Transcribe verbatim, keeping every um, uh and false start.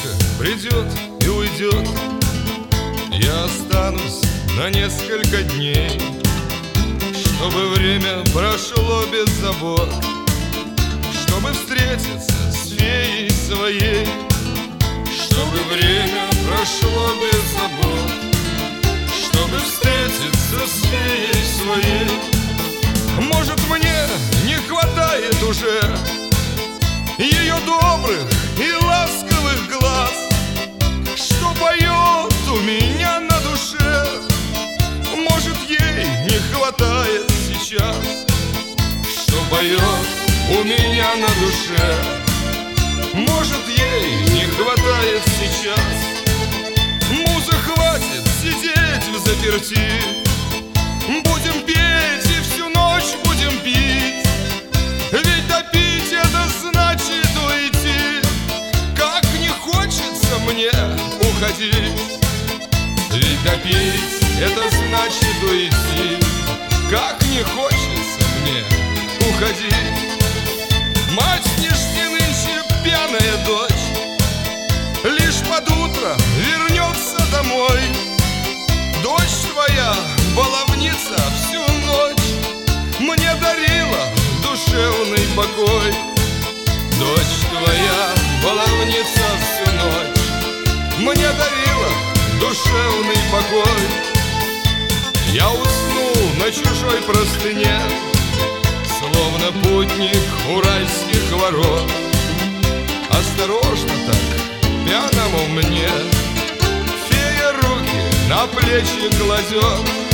девочка придет и уйдет, я останусь на несколько дней, чтобы время прошло без забот, чтобы встретиться с феей своей, чтобы время прошло без забот, чтобы встретиться с феей своей. Может, мне не хватает уже ее добрых и ласковых глаз, что поет у меня на душе. Может, ей не хватает сейчас, что поет у меня на душе. Может, ей не хватает сейчас. Музы, хватит сидеть взаперти, будем петь и всю ночь будем пить. Ведь допить это значит уйти, как не хочется мне уходить. Ведь допить это значит уйти, как не хочется мне уходить. Мать не жди нынче, пьяная дочь, лишь под утро вернется домой. Дочь твоя, баловница, всю ночь мне дарила душевный покой. Дочь твоя, баловница, всю ночь мне дарила душевный покой. Я уснул на чужой простыне, словно путник уральских ворот. Осторожно так, пьяному мне, фея руки на плечи кладет.